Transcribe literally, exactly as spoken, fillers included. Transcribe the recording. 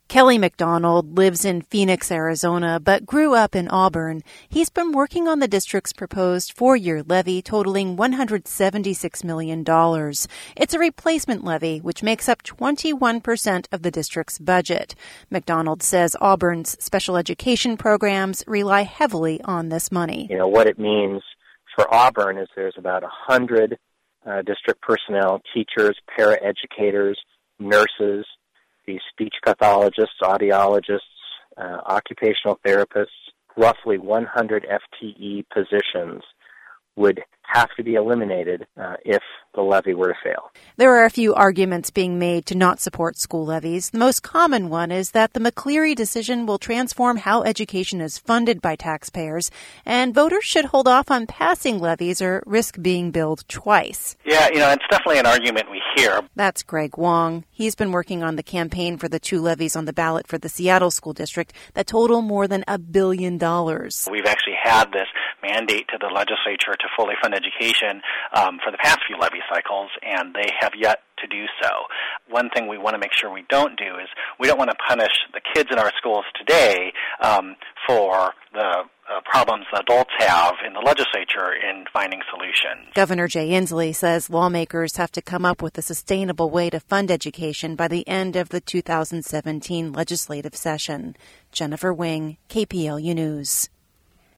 Kelly McDonald lives in Phoenix, Arizona, but grew up in Auburn. He's been working on the district's proposed four-year levy totaling one hundred seventy-six million dollars. It's a replacement levy, which makes up twenty-one percent of the district's budget. McDonald says Auburn's special education programs rely heavily on this money. You know, what it means for Auburn is there's about one hundred uh, district personnel, teachers, paraeducators, nurses, these speech pathologists, audiologists, uh, occupational therapists, roughly one hundred F T E positions would have to be eliminated uh, if the levy were to fail. There are a few arguments being made to not support school levies. The most common one is that the McCleary decision will transform how education is funded by taxpayers, and voters should hold off on passing levies or risk being billed twice. Yeah, you know, it's definitely an argument we hear. That's Greg Wong. He's been working on the campaign for the two levies on the ballot for the Seattle School District that total more than a billion dollars. We've actually had this mandate to the legislature to fully fund education um, for the past few levy cycles, and they have yet to do so. One thing we want to make sure we don't do is we don't want to punish the kids in our schools today um, for the uh, problems adults have in the legislature in finding solutions. Governor Jay Inslee says lawmakers have to come up with a sustainable way to fund education by the end of the two thousand seventeen legislative session. Jennifer Wing, K P L U News.